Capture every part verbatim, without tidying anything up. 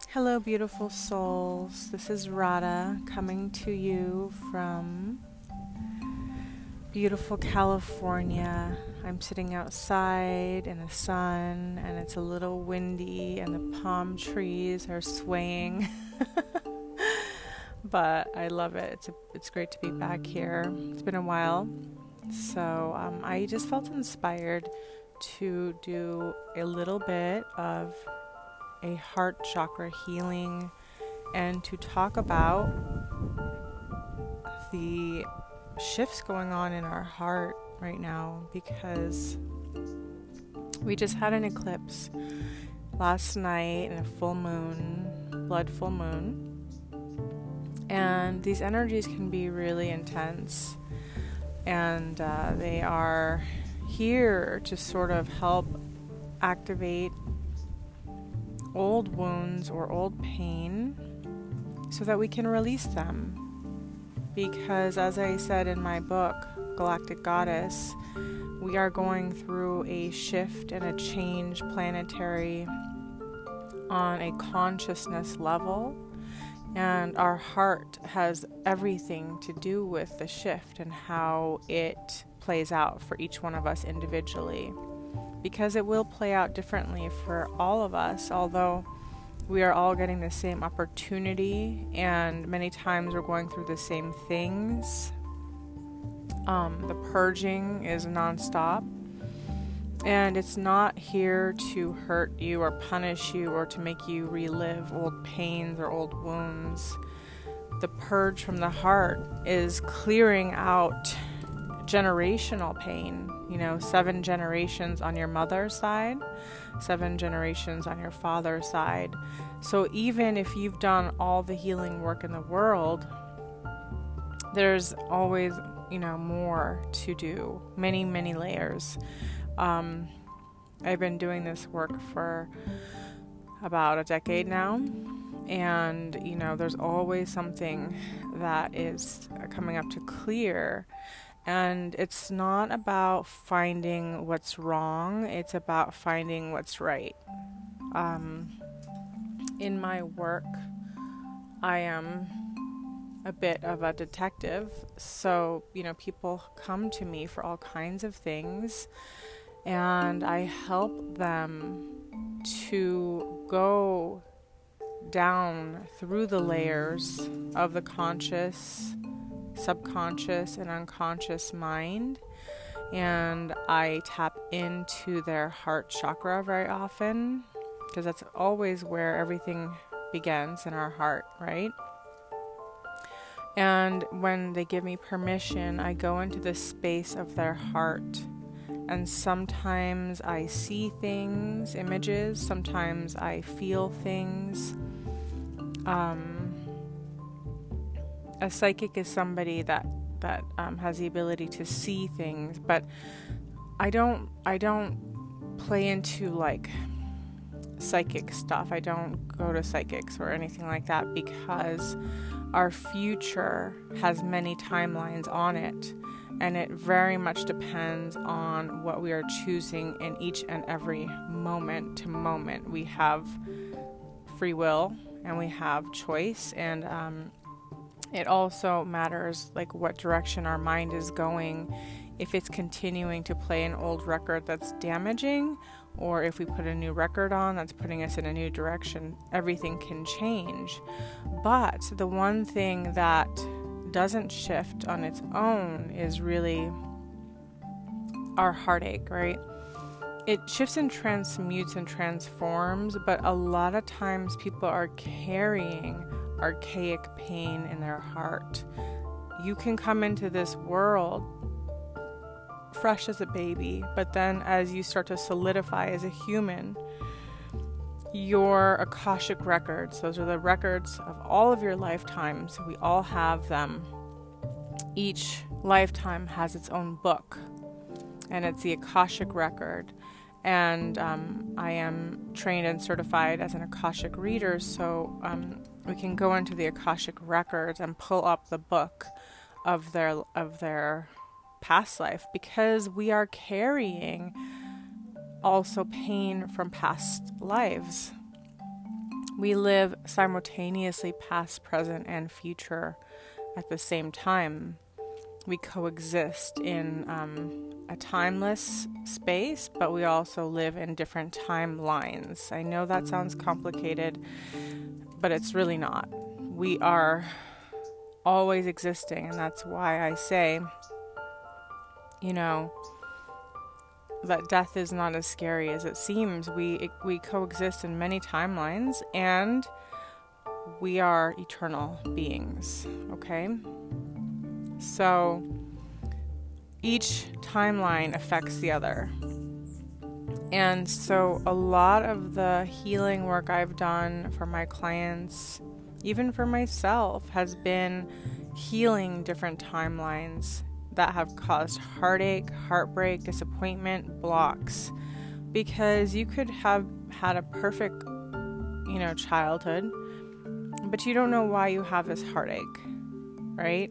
Hello, beautiful souls. This is Radha coming to you from beautiful California. I'm sitting outside in the sun, and it's a little windy, and the palm trees are swaying. But I love it. It's a, it's great to be back here. It's been a while, so um, I just felt inspired to do a little bit of a heart chakra healing and to talk about the shifts going on in our heart right now, because we just had an eclipse last night and a full moon, blood full moon, and these energies can be really intense, and uh, they are here to sort of help activate old wounds or old pain so that we can release them. Because as I said in my book, Galactic Goddess, we are going through a shift and a change planetary on a consciousness level, and our heart has everything to do with the shift and how it plays out for each one of us individually. Because it will play out differently for all of us, although we are all getting the same opportunity, and many times we're going through the same things. Um, the purging is nonstop, and it's not here to hurt you or punish you or to make you relive old pains or old wounds. The purge from the heart is clearing out generational pain. You know, seven generations on your mother's side, seven generations on your father's side. So even if you've done all the healing work in the world, there's always, you know, more to do. Many, many layers. Um, I've been doing this work for about a decade now. And, you know, there's always something that is coming up to clear. And it's not about finding what's wrong, it's about finding what's right. Um, in my work, I am a bit of a detective, so, you know, people come to me for all kinds of things, and I help them to go down through the layers of the conscious, subconscious and unconscious mind, and I tap into their heart chakra very often, because that's always where everything begins, in our heart, right? And when they give me permission, I go into the space of their heart, and sometimes I see things, images, sometimes I feel things. um A psychic is somebody that that um, has the ability to see things, but I don't I don't play into like psychic stuff. I don't go to psychics or anything like that, because our future has many timelines on it, and it very much depends on what we are choosing in each and every moment to moment. We have free will and we have choice, and um it also matters like what direction our mind is going, if it's continuing to play an old record that's damaging, or if we put a new record on that's putting us in a new direction. Everything can change. But the one thing that doesn't shift on its own is really our heartache, right? It shifts and transmutes and transforms, but a lot of times people are carrying archaic pain in their heart. You can come into this world fresh as a baby, but then as you start to solidify as a human, your Akashic records, those are the records of all of your lifetimes. We all have them. Each lifetime has its own book, and it's the Akashic record. And um, I am trained and certified as an Akashic reader, so um, we can go into the Akashic records and pull up the book of their of their past life, because we are carrying also pain from past lives. We live simultaneously past, present, and future at the same time. We coexist in um, a timeless space, but we also live in different timelines. I know that sounds complicated, but it's really not. We are always existing, and that's why I say, you know, that death is not as scary as it seems. We we coexist in many timelines, and we are eternal beings, okay? So each timeline affects the other. And so a lot of the healing work I've done for my clients, even for myself, has been healing different timelines that have caused heartache, heartbreak, disappointment, blocks. Because you could have had a perfect, you know, childhood, but you don't know why you have this heartache, right?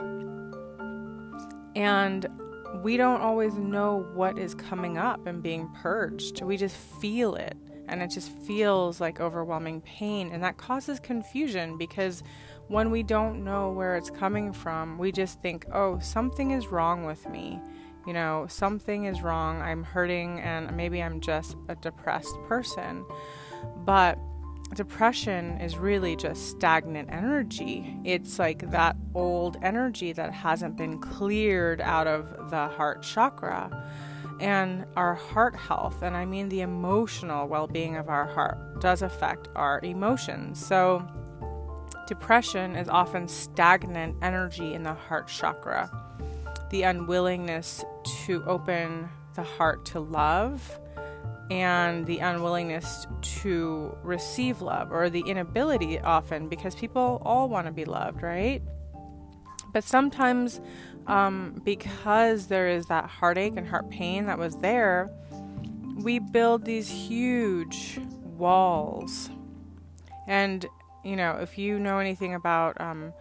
And we don't always know what is coming up and being purged. We just feel it, and it just feels like overwhelming pain, and that causes confusion because when we don't know where it's coming from, we just think, oh, something is wrong with me. You know, something is wrong. I'm hurting, and maybe I'm just a depressed person. But depression is really just stagnant energy. It's like that old energy that hasn't been cleared out of the heart chakra. And our heart health, and I mean the emotional well-being of our heart, does affect our emotions. So depression is often stagnant energy in the heart chakra. The unwillingness to open the heart to love, and the unwillingness to receive love, or the inability often, because people all want to be loved, right? But sometimes um, because there is that heartache and heart pain that was there, we build these huge walls. And you know, if you know anything about um,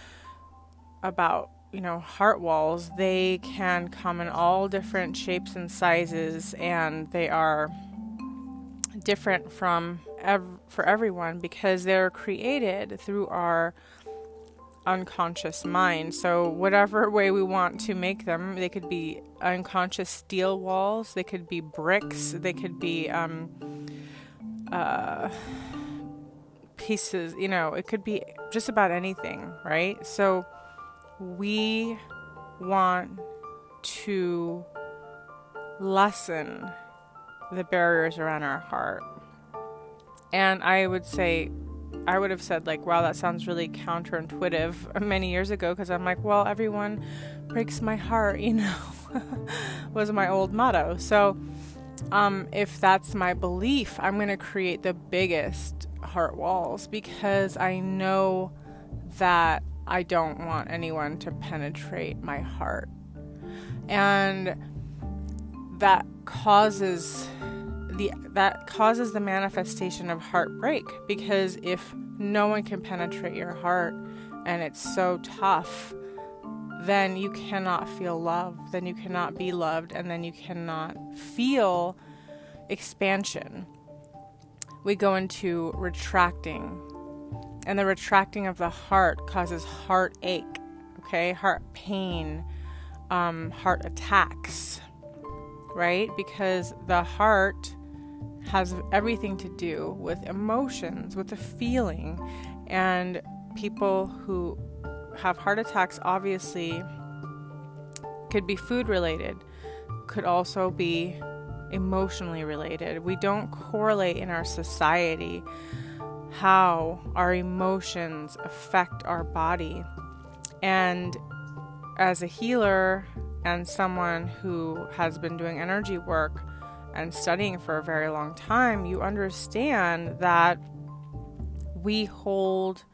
about you know heart walls, they can come in all different shapes and sizes, and they are different from ev- for everyone because they're created through our unconscious mind. So whatever way we want to make them, they could be unconscious steel walls, they could be bricks, they could be um, uh, pieces, you know, it could be just about anything, right? So we want to lessen the barriers around our heart. And I would say, I would have said like, wow, that sounds really counterintuitive many years ago, because I'm like, well, everyone breaks my heart, you know, was my old motto. So um, if that's my belief, I'm going to create the biggest heart walls because I know that I don't want anyone to penetrate my heart. And that causes the that causes the manifestation of heartbreak, because if no one can penetrate your heart and it's so tough, then you cannot feel love, then you cannot be loved, and then you cannot feel expansion. We go into retracting, and the retracting of the heart causes heartache, okay, heart pain, um, heart attacks, right? Because the heart has everything to do with emotions, with the feeling, and people who have heart attacks obviously could be food related, could also be emotionally related. We don't correlate in our society how our emotions affect our body. And as a healer and someone who has been doing energy work and studying for a very long time, you understand that we hold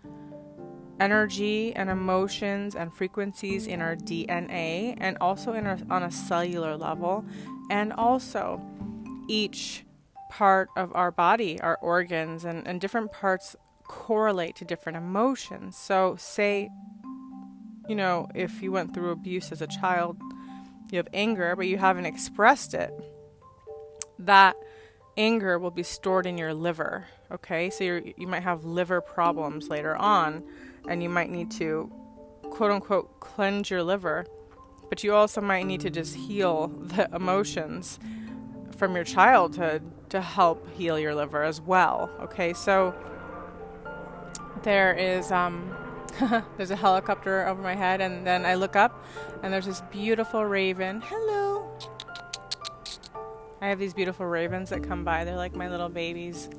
energy and emotions and frequencies in our D N A, and also in our, on a cellular level, and also each part of our body, our organs, and, and different parts correlate to different emotions. So say, you know, if you went through abuse as a child, you have anger, but you haven't expressed it, that anger will be stored in your liver, Okay, so you're, you might have liver problems later on, and you might need to, quote unquote, cleanse your liver. But you also might need to just heal the emotions from your childhood to help heal your liver as well. Okay, so there is um, there's a helicopter over my head, and then I look up, and there's this beautiful raven. Hello. I have these beautiful ravens that come by. They're like my little babies.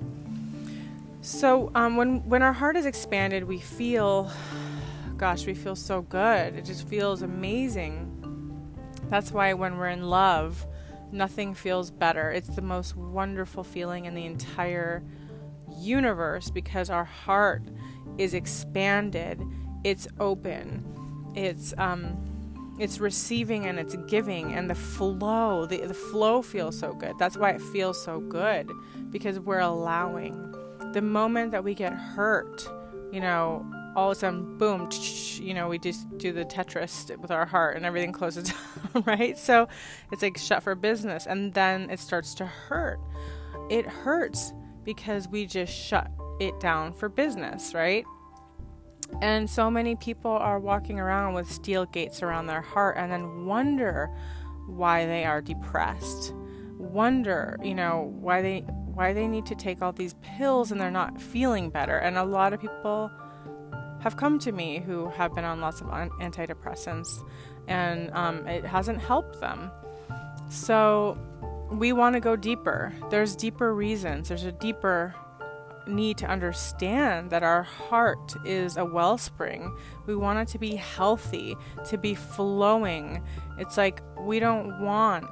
So um, when when our heart is expanded, we feel, gosh, we feel so good. It just feels amazing. That's why when we're in love, nothing feels better. It's the most wonderful feeling in the entire universe, because our heart is expanded, it's open, it's um, it's receiving and it's giving, and the flow, the, the flow feels so good. That's why it feels so good, because we're allowing. The moment that we get hurt, you know, all of a sudden, boom, you know, we just do the Tetris with our heart and everything closes down, right? So it's like shut for business, and then it starts to hurt. It hurts because we just shut it down for business, right? And so many people are walking around with steel gates around their heart and then wonder why they are depressed. Wonder, you know, why they why they need to take all these pills and they're not feeling better. And a lot of people have come to me who have been on lots of antidepressants, and um, it hasn't helped them. So we want to go deeper. There's deeper reasons. There's a deeper need to understand that our heart is a wellspring. We want it to be healthy, to be flowing. It's like we don't want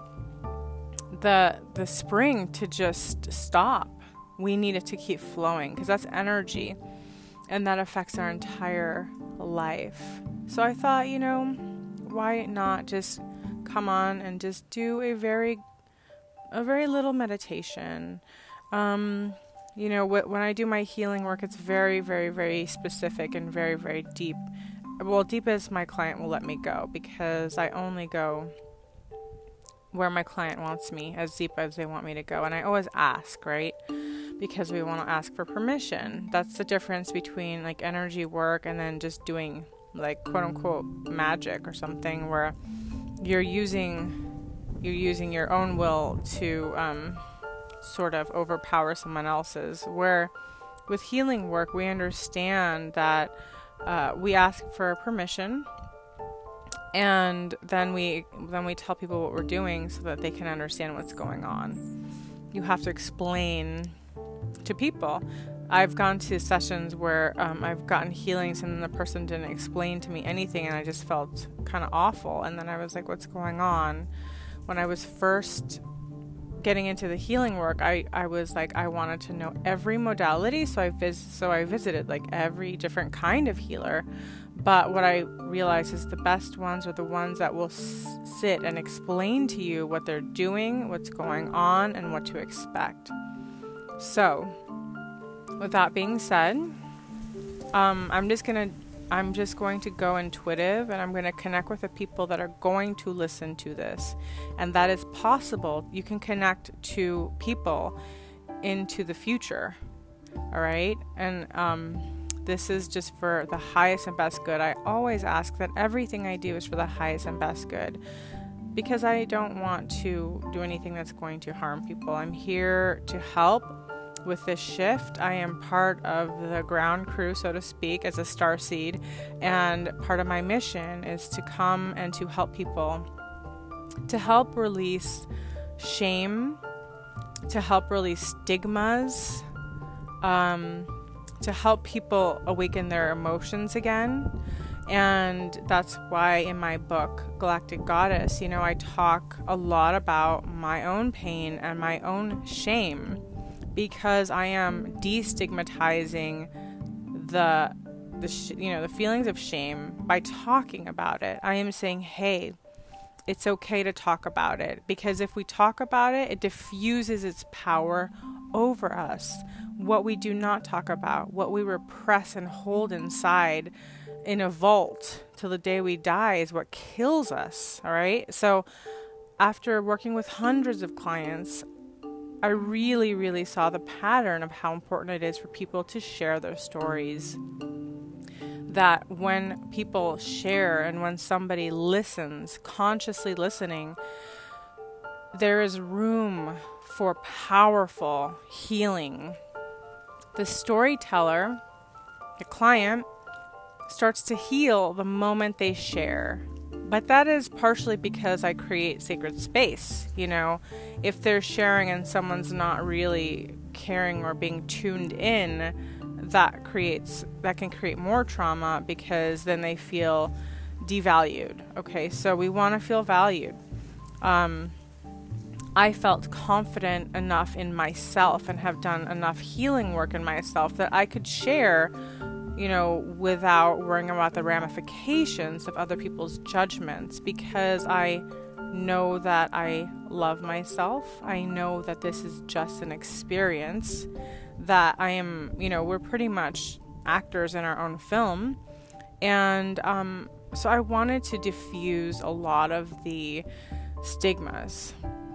the the spring to just stop. We need it to keep flowing, because that's energy. And that affects our entire life. So I thought, you know, why not just come on and just do a very, a very little meditation. Um, you know, wh- when I do my healing work, it's very, very, very specific and very, very deep. Well, deep as my client will let me go, because I only go where my client wants me, as deep as they want me to go. And I always ask, right? Because we want to ask for permission. That's the difference between like energy work and then just doing like quote unquote magic or something, where you're using you're using your own will to um, sort of overpower someone else's. Where with healing work, we understand that uh, we ask for permission, and then we then we tell people what we're doing so that they can understand what's going on. You have to explain to people. I've gone to sessions where um, I've gotten healings and the person didn't explain to me anything, and I just felt kind of awful. And then I was like, what's going on? When I was first getting into the healing work, I, I was like, I wanted to know every modality. So I vis- so I visited like every different kind of healer. But what I realized is the best ones are the ones that will s- sit and explain to you what they're doing, what's going on, and what to expect. So, with that being said, um, I'm just gonna, I'm just going to go intuitive, and I'm going to connect with the people that are going to listen to this, and that is possible. You can connect to people into the future, all right? And um, this is just for the highest and best good. I always ask that everything I do is for the highest and best good, because I don't want to do anything that's going to harm people. I'm here to help. With this shift, I am part of the ground crew, so to speak, as a starseed, and part of my mission is to come and to help people, to help release shame, to help release stigmas, um, to help people awaken their emotions again. And that's why in my book, Galactic Goddess, you know, I talk a lot about my own pain and my own shame, because I am destigmatizing the, the sh- you know, the feelings of shame by talking about it. I am saying, hey, it's okay to talk about it, because if we talk about it, it diffuses its power over us. What we do not talk about, what we repress and hold inside in a vault till the day we die, is what kills us, all right? So after working with hundreds of clients, I really, really saw the pattern of how important it is for people to share their stories. That when people share and when somebody listens, consciously listening, there is room for powerful healing. The storyteller, the client, starts to heal the moment they share. But that is partially because I create sacred space. You know, if they're sharing and someone's not really caring or being tuned in, that creates, that can create more trauma because then they feel devalued. Okay, so we want to feel valued. Um, I felt confident enough in myself and have done enough healing work in myself that I could share, you know, without worrying about the ramifications of other people's judgments, because I know that I love myself. I know that this is just an experience, that I am, you know, we're pretty much actors in our own film. And um, so I wanted to diffuse a lot of the stigmas.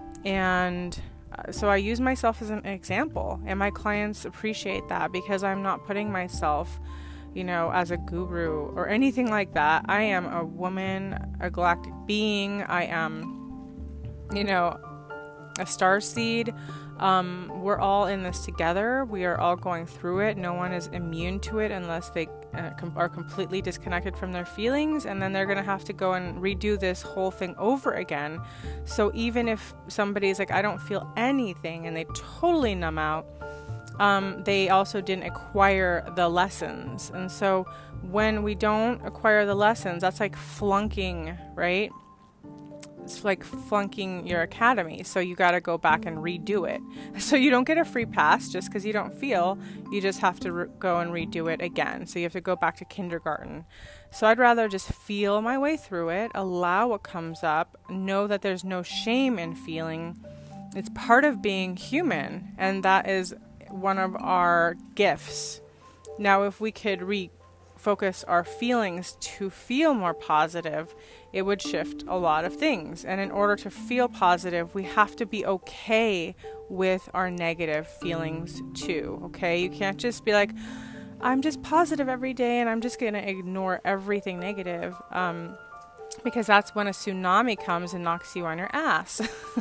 And uh, so I use myself as an example, and my clients appreciate that because I'm not putting myself, you know, as a guru or anything like that. I am a woman, a galactic being. I am, you know, a starseed. Um, we're all in this together. We are all going through it. No one is immune to it unless they uh, com- are completely disconnected from their feelings, and then they're going to have to go and redo this whole thing over again. So even if somebody's like, I don't feel anything, and they totally numb out, um, they also didn't acquire the lessons. And so when we don't acquire the lessons, that's like flunking, right? It's like flunking your academy. So you got to go back and redo it. So you don't get a free pass just because you don't feel. You just have to re- go and redo it again. So you have to go back to kindergarten. So I'd rather just feel my way through it, allow what comes up, know that there's no shame in feeling. It's part of being human, and that is one of our gifts. Now, if we could refocus our feelings to feel more positive, it would shift a lot of things. And in order to feel positive, we have to be okay with our negative feelings too, okay? You can't just be like, I'm just positive every day and I'm just going to ignore everything negative, um, because that's when a tsunami comes and knocks you on your ass.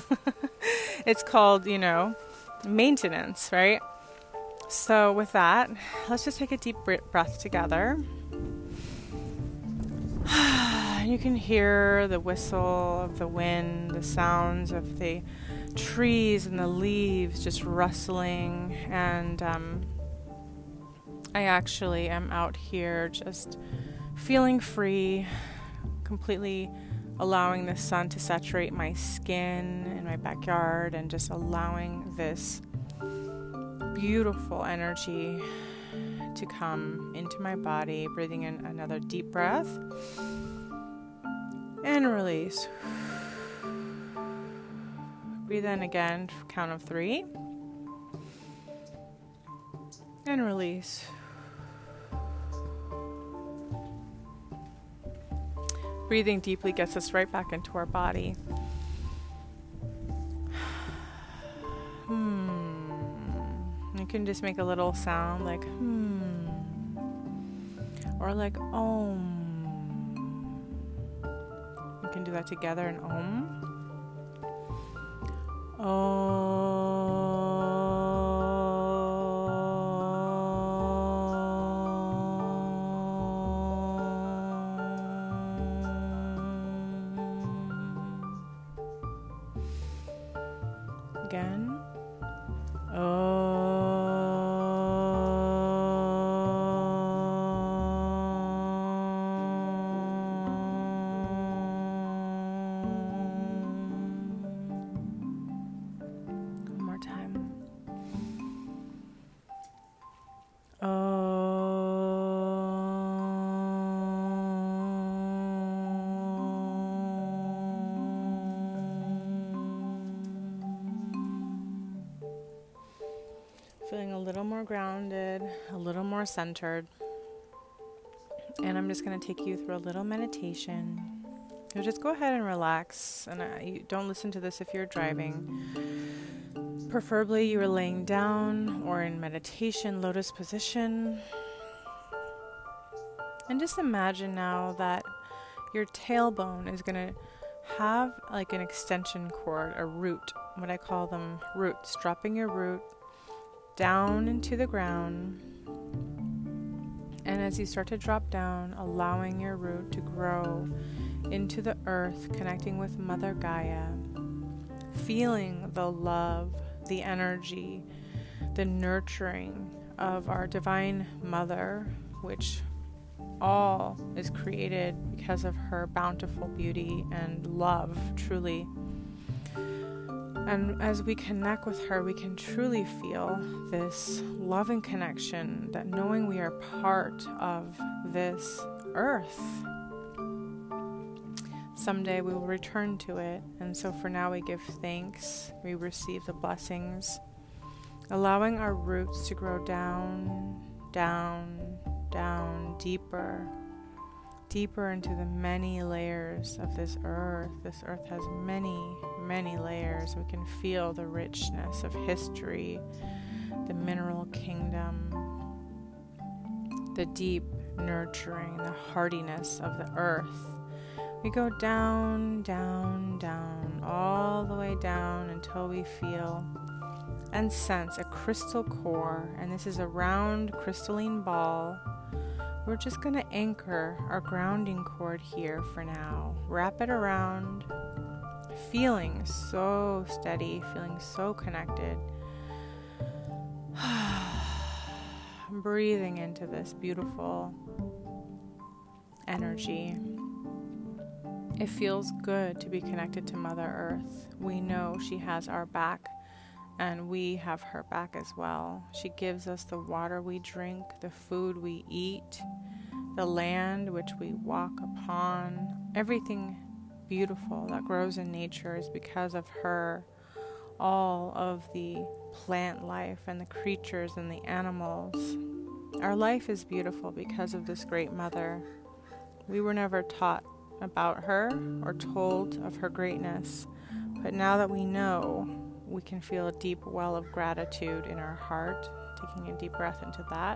It's called, you know, maintenance, right? So with that, let's just take a deep breath together. You can hear the whistle of the wind, the sounds of the trees and the leaves just rustling. And um, I actually am out here just feeling free, completely allowing the sun to saturate my skin in my backyard and just allowing this beautiful energy to come into my body. Breathing in another deep breath. And release. Breathe in again, count of three. And release. Breathing deeply gets us right back into our body. Hmm. You can just make a little sound like hmm. Or like om. Can do that together in om. Om. Again. Om. Feeling a little more grounded, a little more centered. And I'm just going to take you through a little meditation. So just go ahead and relax. And uh, you don't listen to this if you're driving. Preferably you are laying down or in meditation, lotus position. And just imagine now that your tailbone is going to have like an extension cord, a root, what I call them roots, dropping your root down into the ground. And as you start to drop down, allowing your root to grow into the earth, connecting with Mother Gaia, feeling the love, the energy, the nurturing of our Divine Mother, which all is created because of her bountiful beauty and love, truly. And as we connect with her, we can truly feel this loving connection, that knowing we are part of this earth. Someday we will return to it, and so for now we give thanks, we receive the blessings, allowing our roots to grow down, down, down, deeper, deeper into the many layers of this earth. This earth has many, many layers. We can feel the richness of history, the mineral kingdom, the deep nurturing, the hardiness of the earth. We go down, down, down, all the way down until we feel and sense a crystal core, and this is a round crystalline ball. We're just going to anchor our grounding cord here for now. Wrap it around, feeling so steady, feeling so connected. Breathing into this beautiful energy. It feels good to be connected to Mother Earth. We know she has our back, and we have her back as well. She gives us the water we drink, the food we eat, the land which we walk upon. Everything beautiful that grows in nature is because of her. All of the plant life and the creatures and the animals. Our life is beautiful because of this great mother. We were never taught about her or told of her greatness, but now that we know, we can feel a deep well of gratitude in our heart. Taking a deep breath into that.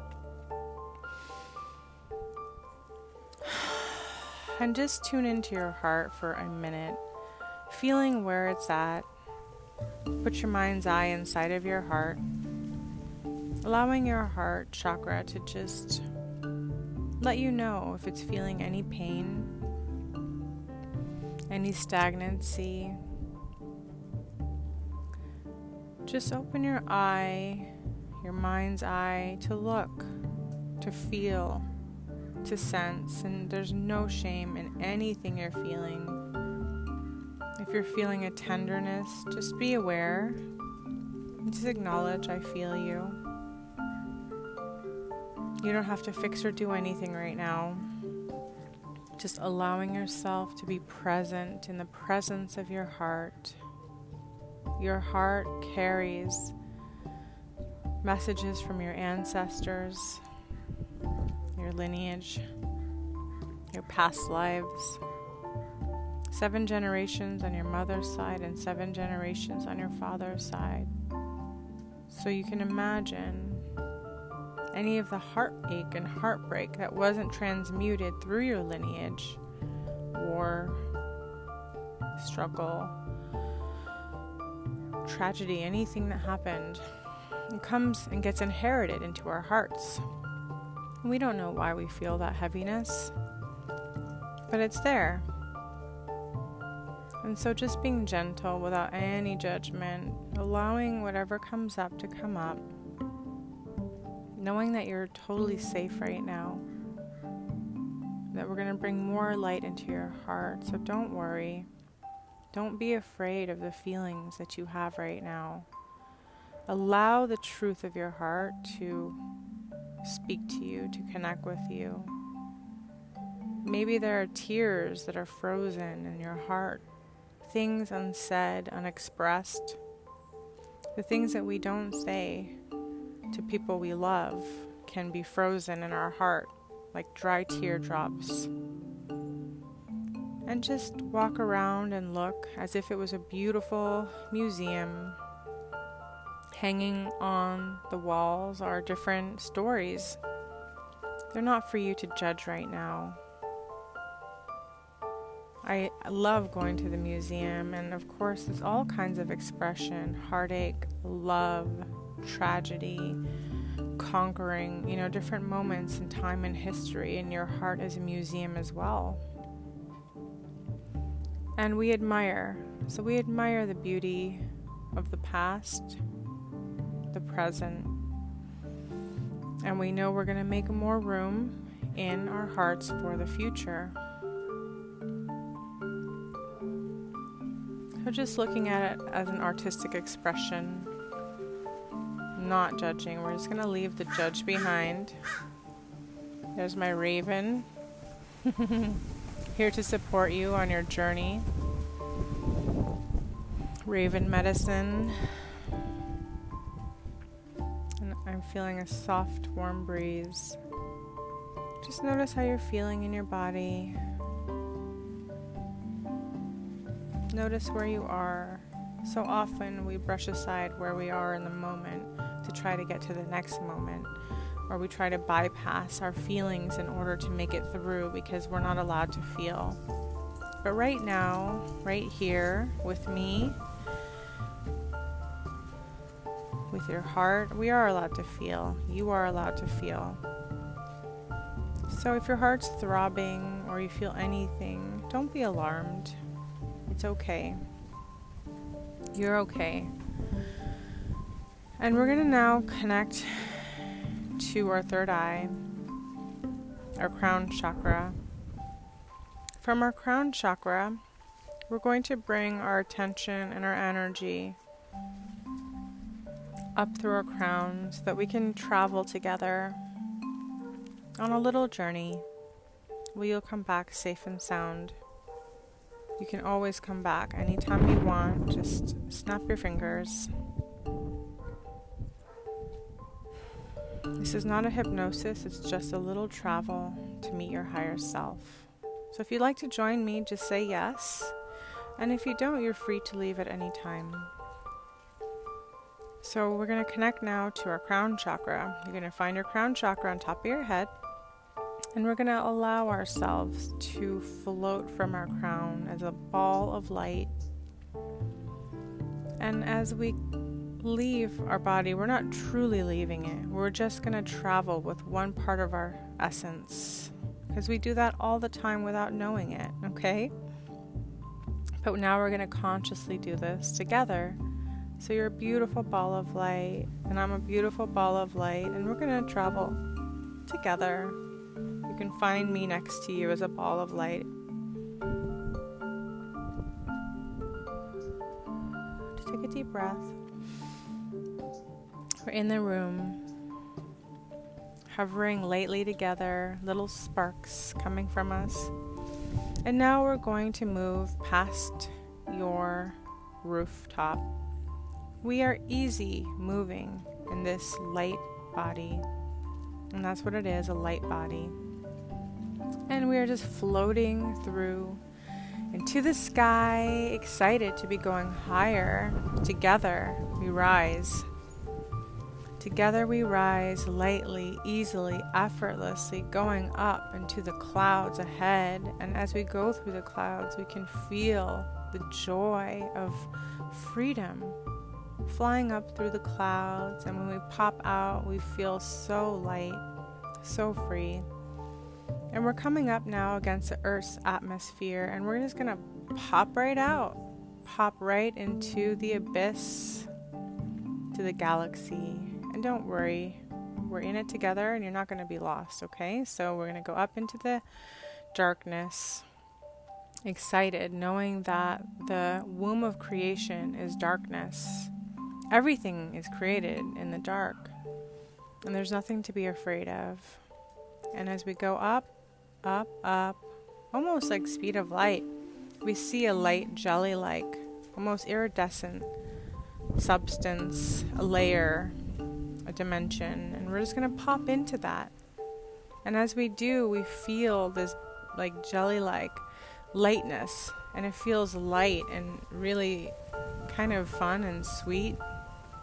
And just tune into your heart for a minute, feeling where it's at. Put your mind's eye inside of your heart, allowing your heart chakra to just let you know if it's feeling any pain, any stagnancy. Just open your eye, your mind's eye, to look, to feel, to sense, and there's no shame in anything you're feeling. If you're feeling a tenderness, just be aware. Just acknowledge, I feel you. You don't have to fix or do anything right now. Just allowing yourself to be present in the presence of your heart. Your heart carries messages from your ancestors, your lineage, your past lives. Seven generations on your mother's side and seven generations on your father's side. So you can imagine any of the heartache and heartbreak that wasn't transmuted through your lineage, war, struggle, tragedy, anything that happened, it comes and gets inherited into our hearts. We don't know why we feel that heaviness, but it's there. And so just being gentle without any judgment, allowing whatever comes up to come up, knowing that you're totally safe right now, that we're going to bring more light into your heart. So don't worry. Don't be afraid of the feelings that you have right now. Allow the truth of your heart to speak to you, to connect with you. Maybe there are tears that are frozen in your heart. Things unsaid, unexpressed, the things that we don't say to people we love can be frozen in our heart like dry teardrops. And just walk around and look as if it was a beautiful museum Hanging on the walls are different stories. They're not for you to judge right now. I love going to the museum, and of course there's all kinds of expression: heartache, love, tragedy, conquering, you know, different moments in time and history, and your heart is a museum as well. And we admire, so we admire the beauty of the past, the present, and we know we're going to make more room in our hearts for the future. So just looking at it as an artistic expression, not judging. We're just going to leave the judge behind. There's my raven, here to support you on your journey. Raven medicine. And I'm feeling a soft, warm breeze. Just notice how you're feeling in your body. Notice where you are. So often we brush aside where we are in the moment to try to get to the next moment, or we try to bypass our feelings in order to make it through because we're not allowed to feel. But right now, right here with me, with your heart, we are allowed to feel. You are allowed to feel. So if your heart's throbbing or you feel anything, don't be alarmed. It's okay. You're okay. And we're going to now connect to our third eye, our crown chakra. From our crown chakra, we're going to bring our attention and our energy up through our crown so that we can travel together on a little journey where you'll come back safe and sound. You can always come back anytime you want. Just snap your fingers. This is not a hypnosis. It's just a little travel to meet your higher self. So if you'd like to join me, just say yes. And if you don't, you're free to leave at any time. So we're going to connect now to our crown chakra. You're going to find your crown chakra on top of your head. And we're going to allow ourselves to float from our crown as a ball of light. And as we leave our body, we're not truly leaving it. We're just going to travel with one part of our essence. Because we do that all the time without knowing it, okay? But now we're going to consciously do this together. So you're a beautiful ball of light, and I'm a beautiful ball of light, and we're going to travel together. You can find me next to you as a ball of light. Just take a deep breath. We're in the room, hovering lightly together, little sparks coming from us. And now we're going to move past your rooftop. We are easy moving in this light body. And that's what it is, a light body. And we are just floating through into the sky, excited to be going higher. Together we rise. Together we rise lightly, easily, effortlessly, going up into the clouds ahead. And as we go through the clouds, we can feel the joy of freedom flying up through the clouds. And when we pop out, we feel so light, so free. And we're coming up now against the Earth's atmosphere, and we're just going to pop right out, pop right into the abyss, to the galaxy. And don't worry, we're in it together and you're not going to be lost, okay? So we're going to go up into the darkness, excited, knowing that the womb of creation is darkness. Everything is created in the dark, and there's nothing to be afraid of. And as we go up, up, up, almost like speed of light, we see a light jelly-like, almost iridescent substance, a layer, a dimension, and we're just going to pop into that. And as we do, we feel this like jelly-like lightness, and it feels light and really kind of fun and sweet.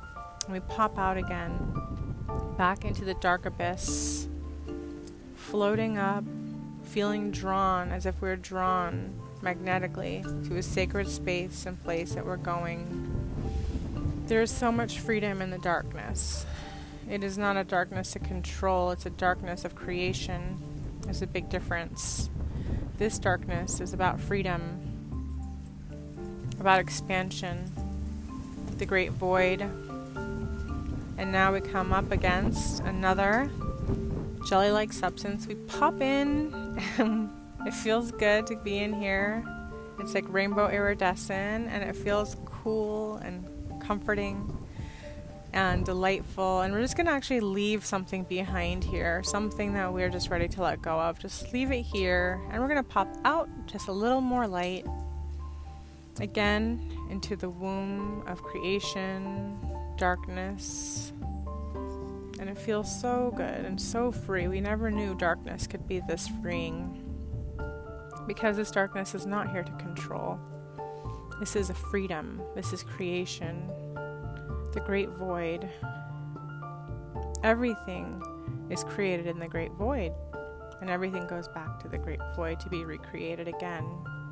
And we pop out again, back into the dark abyss, floating up, feeling drawn as if we're drawn magnetically to a sacred space and place that we're going. There is so much freedom in the darkness. It is not a darkness to control, it's a darkness of creation. There's a big difference. This darkness is about freedom, about expansion, the great void. And now we come up against another jelly-like substance. We pop in, and it feels good to be in here. It's like rainbow iridescent, and it feels cool and comforting and delightful. And we're just going to actually leave something behind here, something that we're just ready to let go of. Just leave it here, and we're going to pop out just a little more light again into the womb of creation, darkness. And it feels so good and so free. We never knew darkness could be this freeing, because this darkness is not here to control. This is a freedom. This is creation. The great void. Everything is created in the great void, and everything goes back to the great void to be recreated again.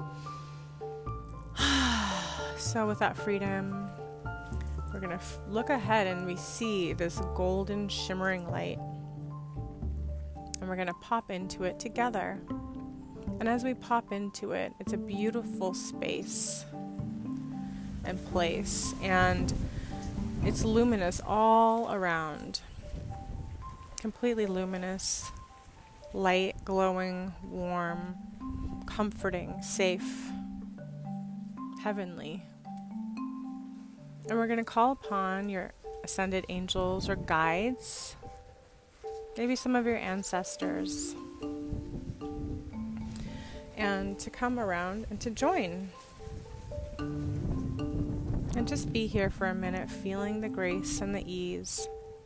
So with that freedom, we're going to f- look ahead, and we see this golden shimmering light, and we're going to pop into it together. And as we pop into it, it's a beautiful space and place, and it's luminous all around. Completely luminous, light, glowing, warm, comforting, safe, heavenly. And we're going to call upon your ascended angels or guides, maybe some of your ancestors, and to come around and to join. And just be here for a minute, feeling the grace and the ease.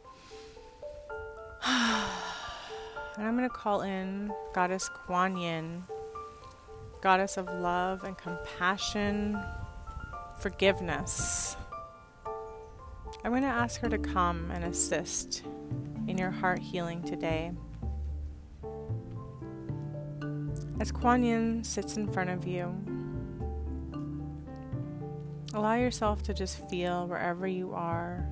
And I'm going to call in Goddess Kuan Yin, Goddess of love and compassion, forgiveness. I'm going to ask her to come and assist in your heart healing today. As Kuan Yin sits in front of you, allow yourself to just feel wherever you are.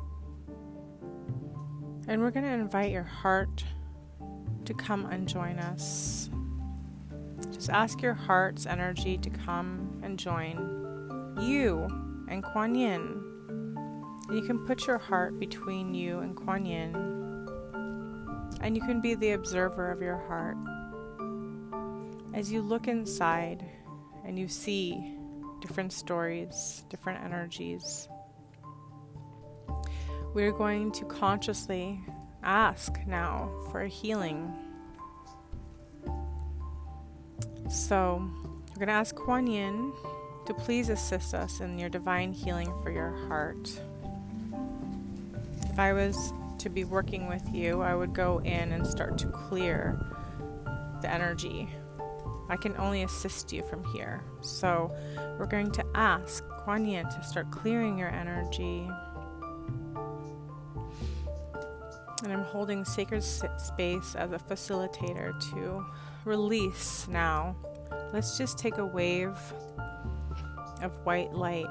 And we're going to invite your heart to come and join us. Just ask your heart's energy to come and join you and Kuan Yin. And you can put your heart between you and Kuan Yin. And you can be the observer of your heart. As you look inside and you see different stories, different energies, we're going to consciously ask now for a healing. So we're going to ask Kuan Yin to please assist us in your divine healing for your heart. If I was to be working with you, I would go in and start to clear the energy. I can only assist you from here. So we're going to ask Kuan Yin to start clearing your energy. And I'm holding sacred space as a facilitator to release now. Let's just take a wave of white light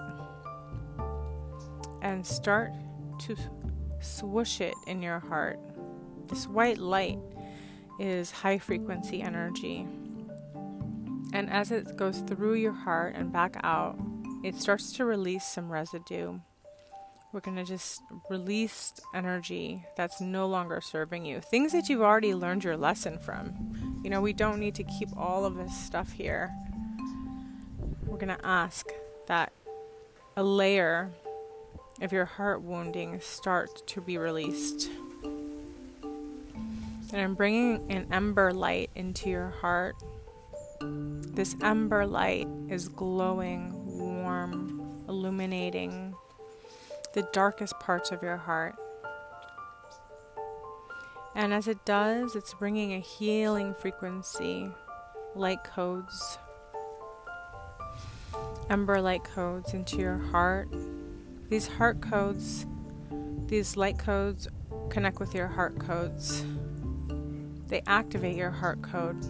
and start to swoosh it in your heart. This white light is high frequency energy. And as it goes through your heart and back out, it starts to release some residue. We're going to just release energy that's no longer serving you. Things that you've already learned your lesson from. You know, we don't need to keep all of this stuff here. We're going to ask that a layer of your heart wounding start to be released. And I'm bringing an ember light into your heart. This ember light is glowing, warm, illuminating the darkest parts of your heart. And as it does, it's bringing a healing frequency, light codes, ember light codes into your heart. These heart codes These light codes connect with your heart codes. They activate your heart code.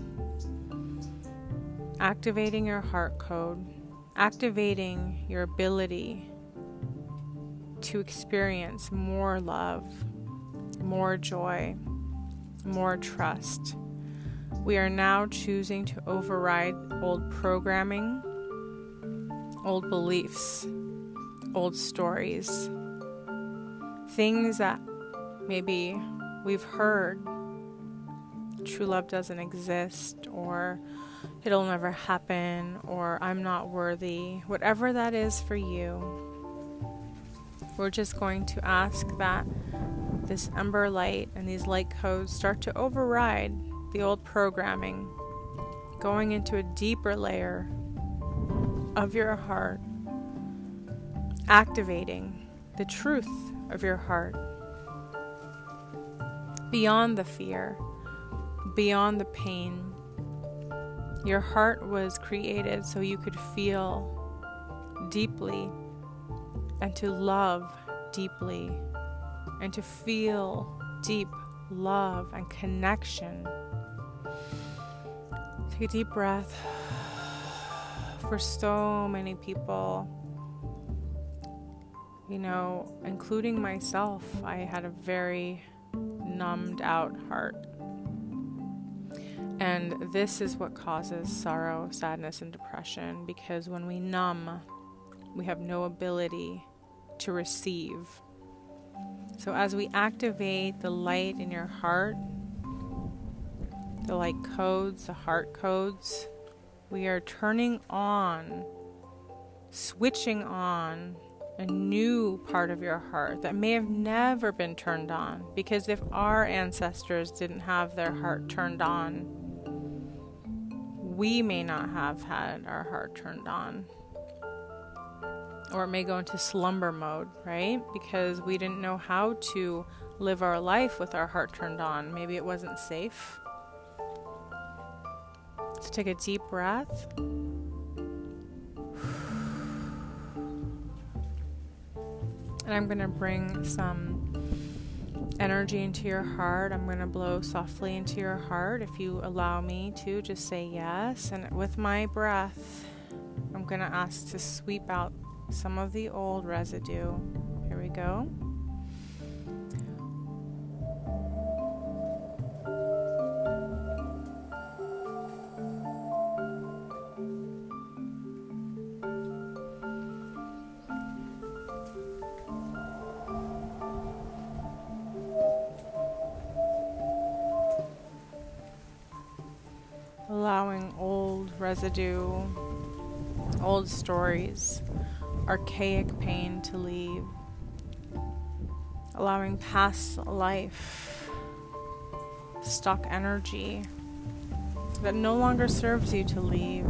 Activating your heart code, activating your ability to experience more love, more joy, more trust. We are now choosing to override old programming, old beliefs, old stories, things that maybe we've heard. True love doesn't exist, or it'll never happen, or I'm not worthy. Whatever that is for you, we're just going to ask that this ember light and these light codes start to override the old programming, going into a deeper layer of your heart, activating the truth of your heart, beyond the fear, beyond the pain. Your heart was created so you could feel deeply and to love deeply and to feel deep love and connection. Take a deep breath. For so many people, you know, including myself, I had a very numbed out heart. And this is what causes sorrow, sadness, and depression, because when we numb, we have no ability to receive. So as we activate the light in your heart, the light codes, the heart codes, we are turning on, switching on a new part of your heart that may have never been turned on. Because if our ancestors didn't have their heart turned on, we may not have had our heart turned on. Or it may go into slumber mode, right? Because we didn't know how to live our life with our heart turned on. Maybe it wasn't safe. So take a deep breath. And I'm going to bring some energy into your heart. I'm going to blow softly into your heart. If you allow me to, just say yes. And with my breath, I'm going to ask to sweep out some of the old residue. Here we go. Allowing old residue, old stories, archaic pain to leave. Allowing past life, stuck energy that no longer serves you to leave.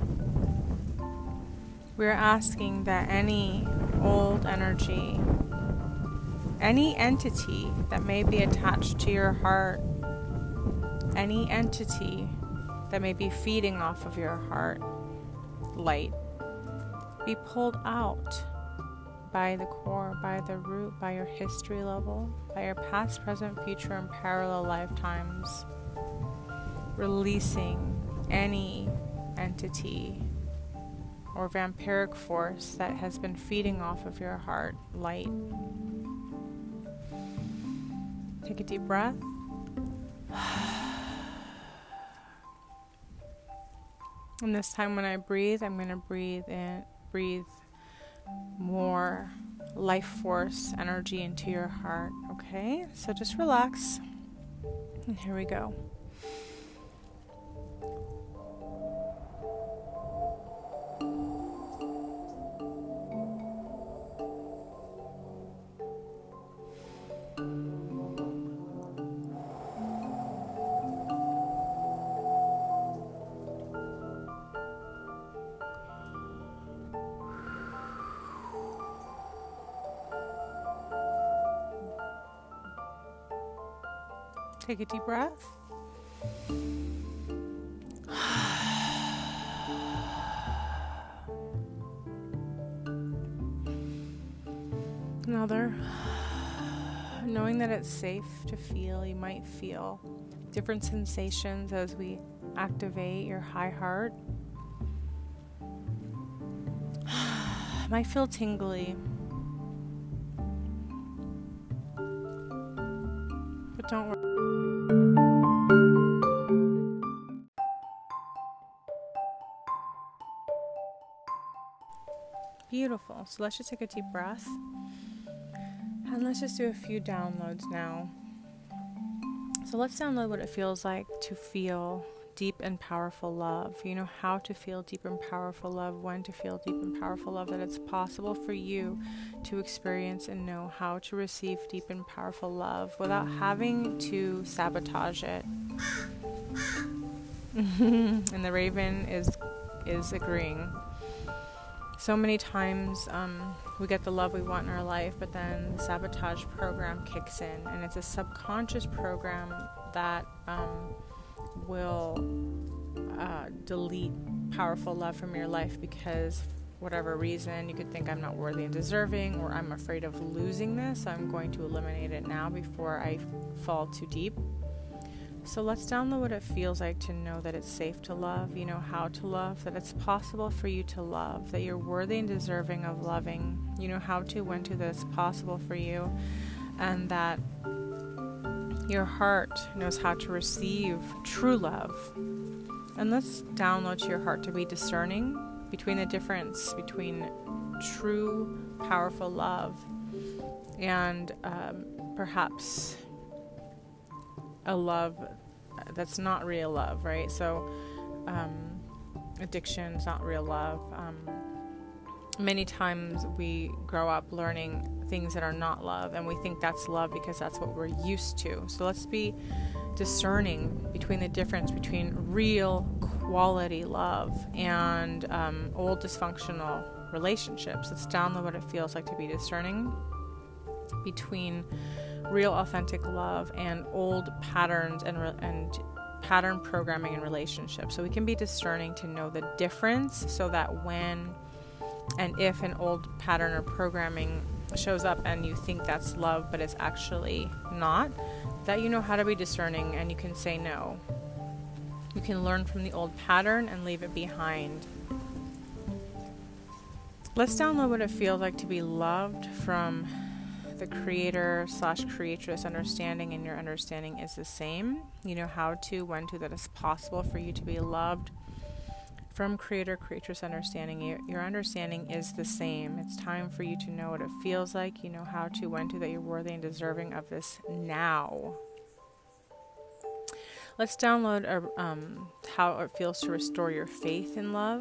We're asking that any old energy, any entity that may be attached to your heart, any entity that may be feeding off of your heart light, be pulled out by the core, by the root, by your history level, by your past, present, future, and parallel lifetimes, releasing any entity or vampiric force that has been feeding off of your heart light. Take a deep breath. And this time when I breathe, I'm going to breathe in, breathe more life force energy into your heart, okay? So just relax. And here we go. Take a deep breath. Another. knowing that it's safe to feel. You might feel different sensations as we activate your high heart. Might feel tingly, but don't worry. Beautiful. So let's just take a deep breath. And let's just do a few downloads now. So let's download what it feels like to feel deep and powerful love. You know how to feel deep and powerful love, when to feel deep and powerful love, that it's possible for you to experience and know how to receive deep and powerful love without having to sabotage it. And the raven is is agreeing. So many times um, we get the love we want in our life, but then the sabotage program kicks in, and it's a subconscious program that um, will uh, delete powerful love from your life because whatever reason you could think I'm not worthy and deserving, or I'm afraid of losing this, so I'm going to eliminate it now before I f- fall too deep. So let's download what it feels like to know that it's safe to love, you know how to love, that it's possible for you to love, that you're worthy and deserving of loving, you know how to, when to, that it's possible for you, and that your heart knows how to receive true love. And let's download to your heart to be discerning between the difference between true, powerful love and um, perhaps a love that's not real love, right? So um, addiction's not real love. Um, many times we grow up learning things that are not love, and we think that's love because that's what we're used to. So let's be discerning between the difference between real quality love and um, old dysfunctional relationships. Let's download what it feels like to be discerning between real authentic love and old patterns and re- and pattern programming in relationships. So we can be discerning to know the difference, so that when and if an old pattern or programming shows up and you think that's love but it's actually not, that you know how to be discerning and you can say no. You can learn from the old pattern and leave it behind. Let's download what it feels like to be loved from the creator slash creatress understanding, and your understanding is the same. You know how to, when to, that it's possible for you to be loved from creator creatress understanding. Your, your understanding is the same. It's time for you to know what it feels like. You know how to, when to, that you're worthy and deserving of this now. Let's download a, um, how it feels to restore your faith in love.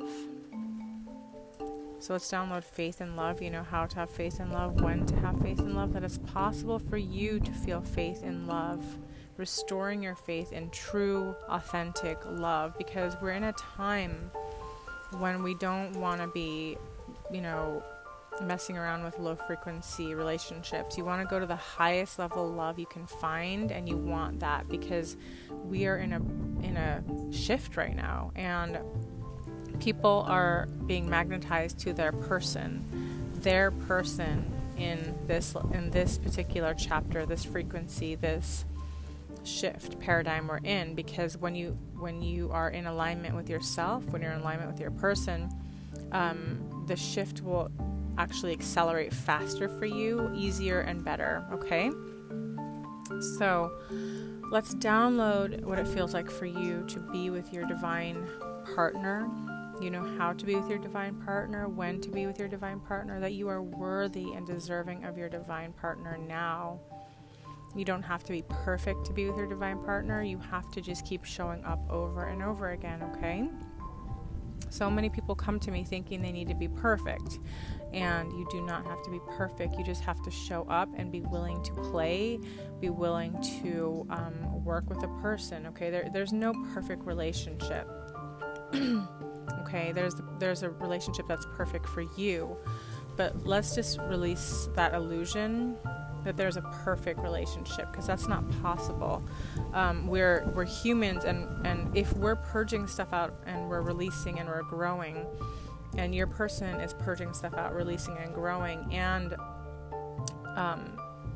So let's download faith in love. You know how to have faith in love, when to have faith in love, that it's possible for you to feel faith in love, restoring your faith in true, authentic love, because we're in a time when we don't want to be, you know, messing around with low frequency relationships. You want to go to the highest level of love you can find, and you want that because we are in a in a shift right now, and people are being magnetized to their person, their person in this in this particular chapter, this frequency, this shift paradigm we're in. Because when you when you are in alignment with yourself, when you're in alignment with your person, um, the shift will actually accelerate faster for you, easier and better. Okay, so let's download what it feels like for you to be with your divine partner. You know how to be with your divine partner, when to be with your divine partner, that you are worthy and deserving of your divine partner now. You don't have to be perfect to be with your divine partner. You have to just keep showing up over and over again, okay? So many people come to me thinking they need to be perfect, and you do not have to be perfect. You just have to show up and be willing to play, be willing to um, work with a person, okay? There, there's no perfect relationship. Okay, there's there's a relationship that's perfect for you, but let's just release that illusion that there's a perfect relationship, because that's not possible. Um, we're we're humans, and and if we're purging stuff out and we're releasing and we're growing, and your person is purging stuff out, releasing and growing, and um,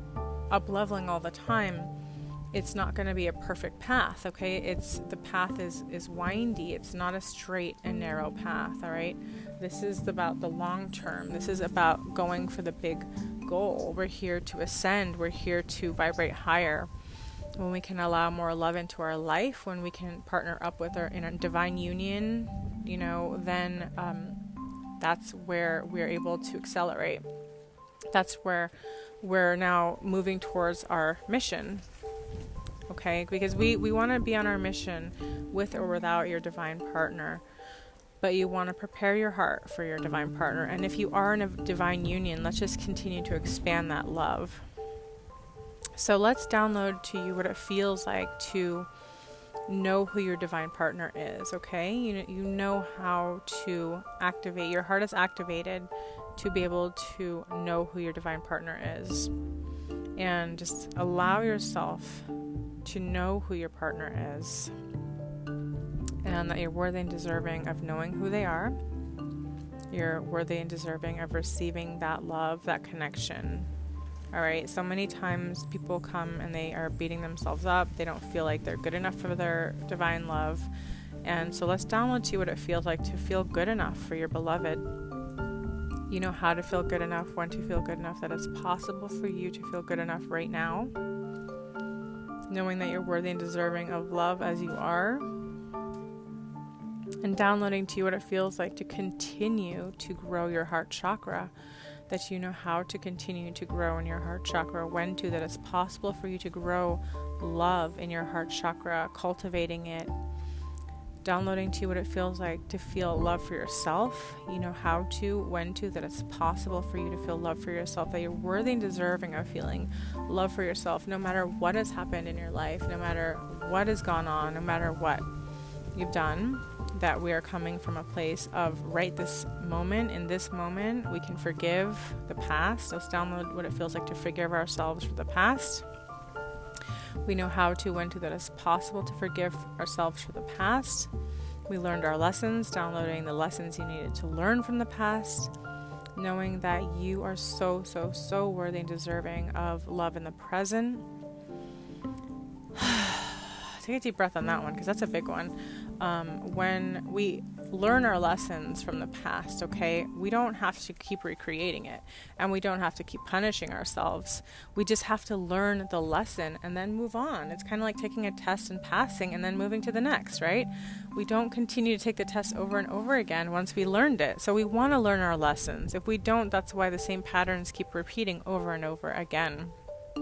up-leveling all the time, it's not going to be a perfect path, okay? It's the path is is windy. It's not a straight and narrow path, all right? This is about the long term. This is about going for the big goal. We're here to ascend. We're here to vibrate higher. When we can allow more love into our life, when we can partner up with our in a divine union, you know, then um, that's where we're able to accelerate. That's where we're now moving towards our mission. Okay, because we, we want to be on our mission with or without your divine partner, but you want to prepare your heart for your divine partner. And if you are in a divine union, let's just continue to expand that love. So let's download to you what it feels like to know who your divine partner is, okay? You, you know how to activate. Your heart is activated to be able to know who your divine partner is. And just allow yourself to know who your partner is, and that you're worthy and deserving of knowing who they are. You're worthy and deserving of receiving that love, that connection. All right, so many times people come and they are beating themselves up. They don't feel like they're good enough for their divine love. And so let's download to you what it feels like to feel good enough for your beloved. You know how to feel good enough, when to feel good enough, that it's possible for you to feel good enough right now. Knowing that you're worthy and deserving of love as you are. And downloading to you what it feels like to continue to grow your heart chakra. That you know how to continue to grow in your heart chakra. When to, that it's possible for you to grow love in your heart chakra. Cultivating it. Downloading to you what it feels like to feel love for yourself. You know how to, when to, that it's possible for you to feel love for yourself. That you're worthy and deserving of feeling love for yourself, no matter what has happened in your life, no matter what has gone on, no matter what you've done. That we are coming from a place of right this moment. In this moment, we can forgive the past. Let's download what it feels like to forgive ourselves for the past. We know how to, when to, that it's possible to forgive ourselves for the past. We learned our lessons, downloading the lessons you needed to learn from the past, knowing that you are so, so, so worthy and deserving of love in the present. Take a deep breath on that one, because that's a big one. Um, when we learn our lessons from the past, okay, we don't have to keep recreating it, and we don't have to keep punishing ourselves. We just have to learn the lesson and then move on. It's kind of like taking a test and passing and then moving to the next, right? We don't continue to take the test over and over again once we learned it. So we want to learn our lessons. If we don't, that's why the same patterns keep repeating over and over again.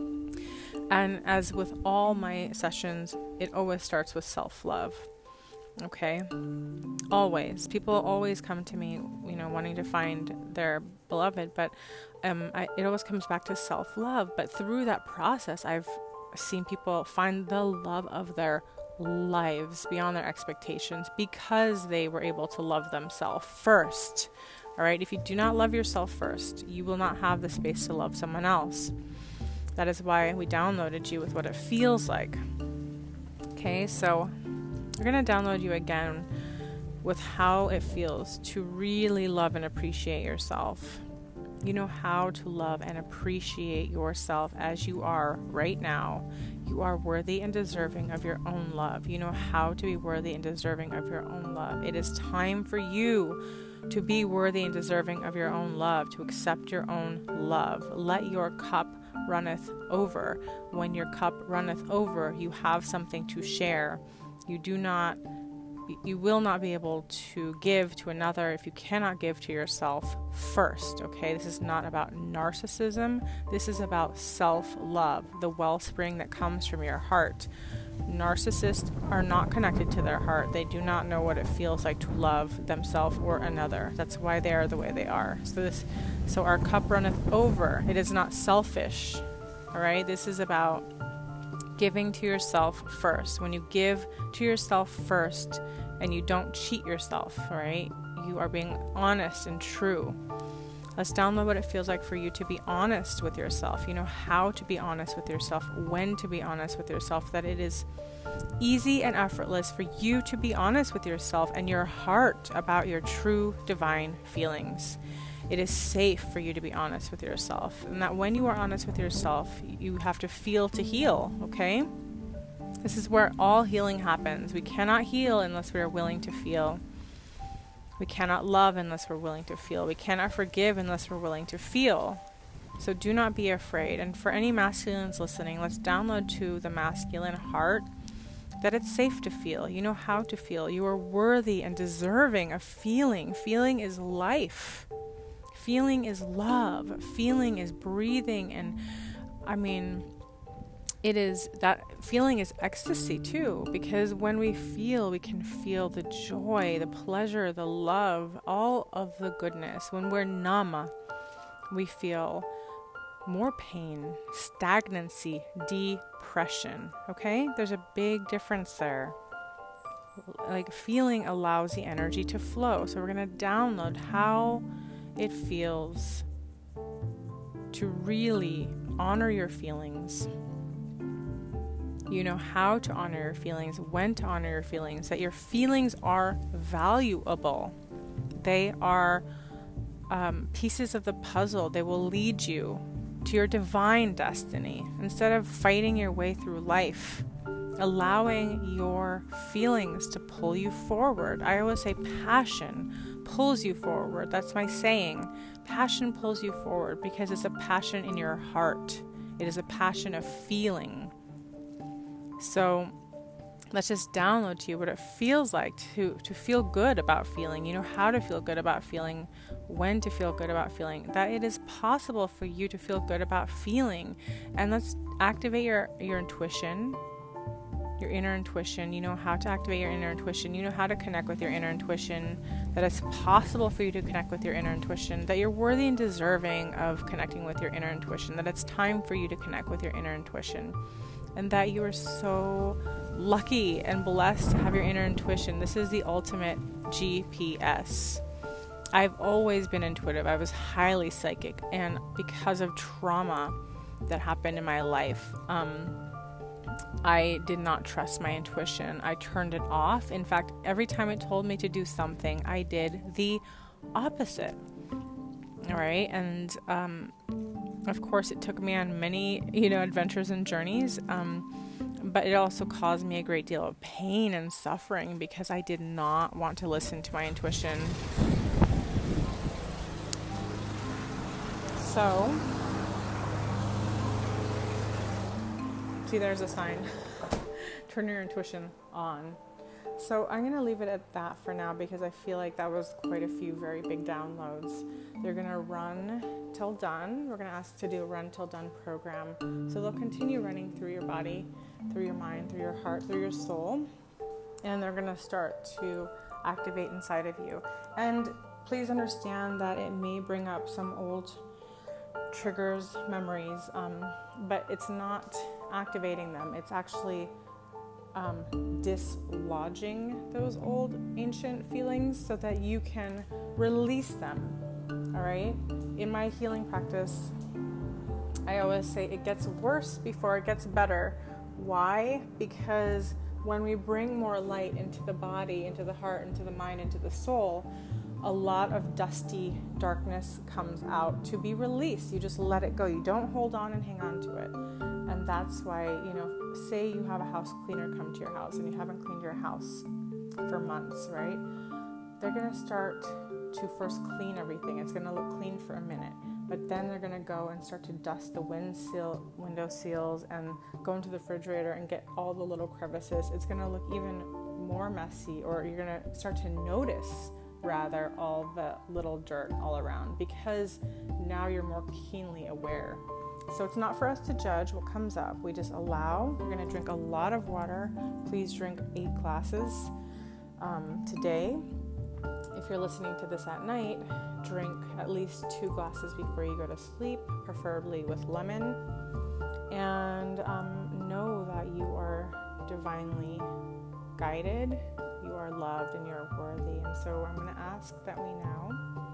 And as with all my sessions, it always starts with self-love. Okay? Always. People always come to me, you know, wanting to find their beloved, but um, I, it always comes back to self-love. But through that process, I've seen people find the love of their lives beyond their expectations because they were able to love themselves first. All right? If you do not love yourself first, you will not have the space to love someone else. That is why we downloaded you with what it feels like. Okay, so we're going to download you again with how it feels to really love and appreciate yourself. You know how to love and appreciate yourself as you are right now. You are worthy and deserving of your own love. You know how to be worthy and deserving of your own love. It is time for you to be worthy and deserving of your own love, to accept your own love. Let your cup runneth over. When your cup runneth over, you have something to share. You do not, you will not be able to give to another if you cannot give to yourself first, okay? This is not about narcissism. This is about self-love, the wellspring that comes from your heart. Narcissists are not connected to their heart. They do not know what it feels like to love themselves or another. That's why they are the way they are. So this, so our cup runneth over. It is not selfish, all right? This is about giving to yourself first. When you give to yourself first and you don't cheat yourself, all right? You are being honest and true. Let's download what it feels like for you to be honest with yourself. You know how to be honest with yourself, when to be honest with yourself, that it is easy and effortless for you to be honest with yourself and your heart about your true divine feelings. it is safe for you to be honest with yourself. And that when you are honest with yourself, you have to feel to heal, okay? This is where all healing happens. We cannot heal unless we are willing to feel. We cannot love unless we're willing to feel. We cannot forgive unless we're willing to feel. So do not be afraid. And for any masculines listening, let's download to the masculine heart that it's safe to feel. You know how to feel. You are worthy and deserving of feeling. Feeling is life. Feeling is love. Feeling is breathing. And I mean, it is that feeling is ecstasy too, because when we feel, we can feel the joy, the pleasure, the love, all of the goodness. When we're numb, we feel more pain, stagnancy, depression. Okay? There's a big difference there. Like, feeling allows the energy to flow. So we're going to download how it feels to really honor your feelings. You know how to honor your feelings, when to honor your feelings, that your feelings are valuable. They are um, pieces of the puzzle. They will lead you to your divine destiny. Instead of fighting your way through life, allowing your feelings to pull you forward. I always say passion pulls you forward. That's my saying. Passion pulls you forward because it's a passion in your heart. It is a passion of feeling. So let's just download to you what it feels like to, to feel good about feeling. You know how to feel good about feeling, when to feel good about feeling, that it is possible for you to feel good about feeling. And let's activate your, your intuition, your inner intuition. You know how to activate your inner intuition. You know how to connect with your inner intuition, that it's possible for you to connect with your inner intuition, that you're worthy and deserving of connecting with your inner intuition, that it's time for you to connect with your inner intuition. And that you are so lucky and blessed to have your inner intuition. This is the ultimate G P S. I've always been intuitive. I was highly psychic. And because of trauma that happened in my life, um, I did not trust my intuition. I turned it off. In fact, every time it told me to do something, I did the opposite. All right. And, um, of course, it took me on many, you know, adventures and journeys, um, but it also caused me a great deal of pain and suffering because I did not want to listen to my intuition. So, see, there's a sign. Turn your intuition on. So I'm going to leave it at that for now because I feel like that was quite a few very big downloads. They're going to run till done. We're going to ask to do a run till done program. So they'll continue running through your body, through your mind, through your heart, through your soul. And they're going to start to activate inside of you. And please understand that it may bring up some old triggers, memories, um, but it's not activating them. It's actually Um, dislodging those old ancient feelings so that you can release them. All right. In my healing practice, I always say it gets worse before it gets better. Why? Because when we bring more light into the body, into the heart, into the mind, into the soul, a lot of dusty darkness comes out to be released. You just let it go. You don't hold on and hang on to it. And that's why, you know, say you have a house cleaner come to your house and you haven't cleaned your house for months, right? They're going to start to first clean everything. It's going to look clean for a minute, but then they're going to go and start to dust the wind seal, window seals and go into the refrigerator and get all the little crevices. It's going to look even more messy, or you're going to start to notice rather all the little dirt all around because now you're more keenly aware. So it's not for us to judge what comes up. We just allow. We're going to drink a lot of water. Please drink eight glasses um, today. If you're listening to this at night, drink at least two glasses before you go to sleep, preferably with lemon. And um, know that you are divinely guided, you are loved, and you're worthy. And so I'm going to ask that we now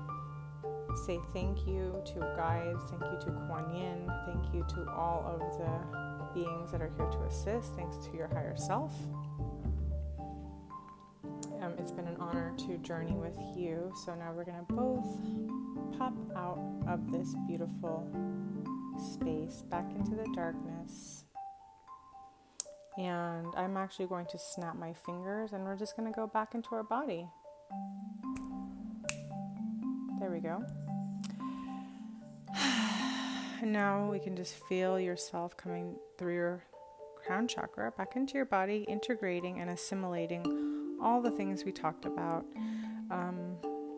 say thank you to guides, thank you to Kuan Yin, thank you to all of the beings that are here to assist, thanks to your higher self. Um, it's been an honor honor to journey with you. So now we're going to both pop out of this beautiful space back into the darkness. And I'm actually going to snap my fingers and we're just going to go back into our body. There we go. And now we can just feel yourself coming through your crown chakra back into your body, integrating and assimilating all the things we talked about. Um,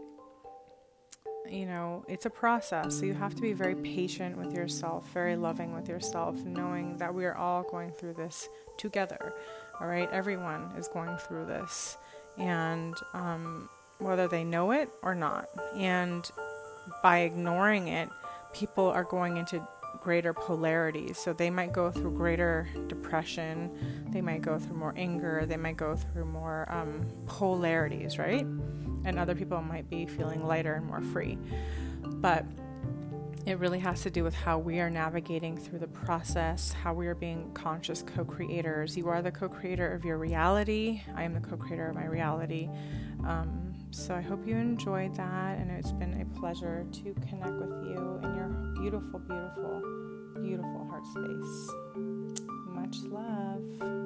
you know, it's a process, so you have to be very patient with yourself, very loving with yourself, knowing that we are all going through this together. All right, everyone is going through this, and um, whether they know it or not. And by ignoring it, people are going into greater polarities. So they might go through greater depression, they might go through more anger, they might go through more um, polarities, right? And other people might be feeling lighter and more free. But it really has to do with how we are navigating through the process, how we are being conscious co-creators. You are the co-creator of your reality. I am the co-creator of my reality. Um, so I hope you enjoyed that, and it's been a pleasure to connect with you in your beautiful, beautiful, beautiful heart space. Much love.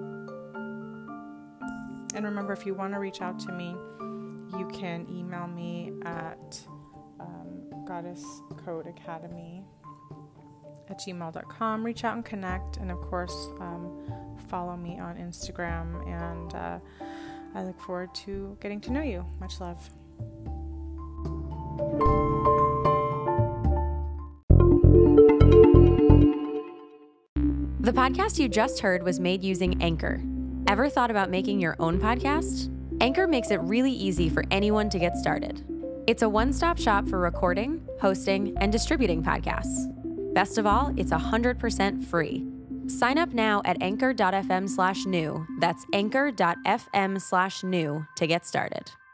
And remember, if you want to reach out to me, you can email me at um, goddess code academy at gmail dot com. Reach out and connect, and of course, um, follow me on Instagram, and uh, I look forward to getting to know you. Much love. The podcast you just heard was made using Anchor. Ever thought about making your own podcast? Anchor makes it really easy for anyone to get started. It's a one-stop shop for recording, hosting, and distributing podcasts. Best of all, it's one hundred percent free. Sign up now at anchor dot f m slash new. That's anchor dot f m slash new to get started.